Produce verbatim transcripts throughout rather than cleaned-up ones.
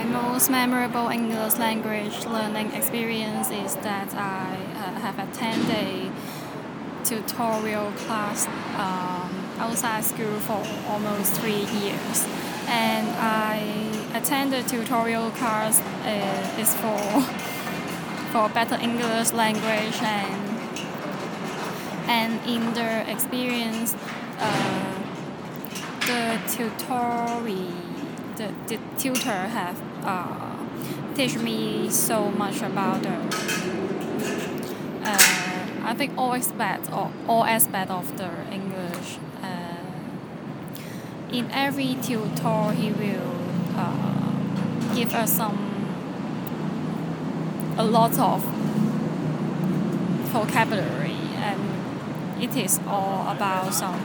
most memorable English language learning experience is that I uh, have attended a tutorial class um, outside school for almost three years. And I attended tutorial class uh, is for for better English language, and and in the experience, uh, the tutorial the, the tutor have uh, teach me so much about the uh, I think all aspects or all aspect of the English. Uh, in every tutor, he will uh, give us some a lot of vocabulary, and it is all about some.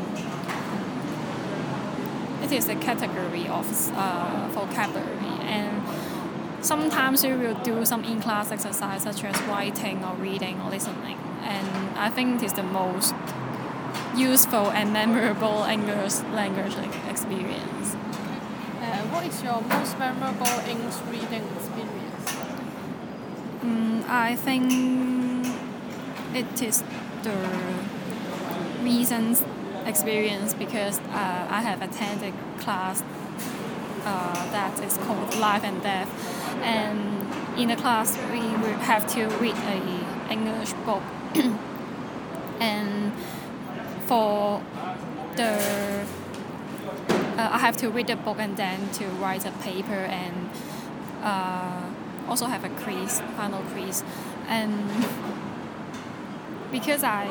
It is a category of uh, vocabulary, and sometimes we will do some in-class exercise such as writing or reading or listening, and I think it is the most useful and memorable English language experience. Uh, what is your most memorable English reading experience? Mm, I think it is the recent experience because uh, I have attended class uh, that is called Life and Death, and in the class we will have to read a English book and for the uh, I have to read the book and then to write a paper, and uh, also have a quiz, final quiz, and because I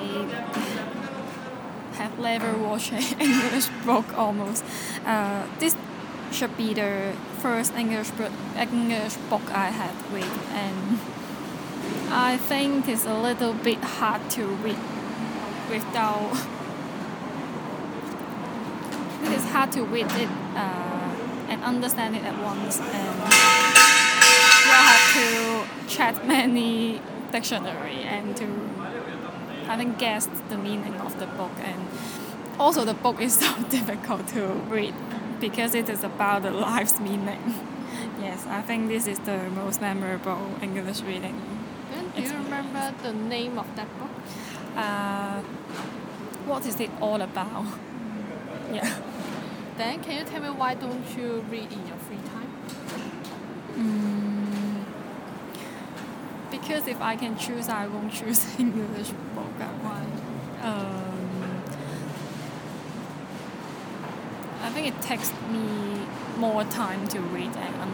have never watched an English book almost. Uh, this should be the first English book, English book I had read, and I think it's a little bit hard to read without. It is hard to read it uh, and understand it at once, and you have to check many dictionary and to I think guess the meaning of the book, and also the book is so difficult to read because it is about the life's meaning. Yes, I think this is the most memorable English reading. And do you remember the name of that book? Uh, what is it all about? Yeah. Then can you tell me why don't you read in your free time? Mm, because if I can choose, I won't choose English book. Why? Um, I think it takes me more time to read and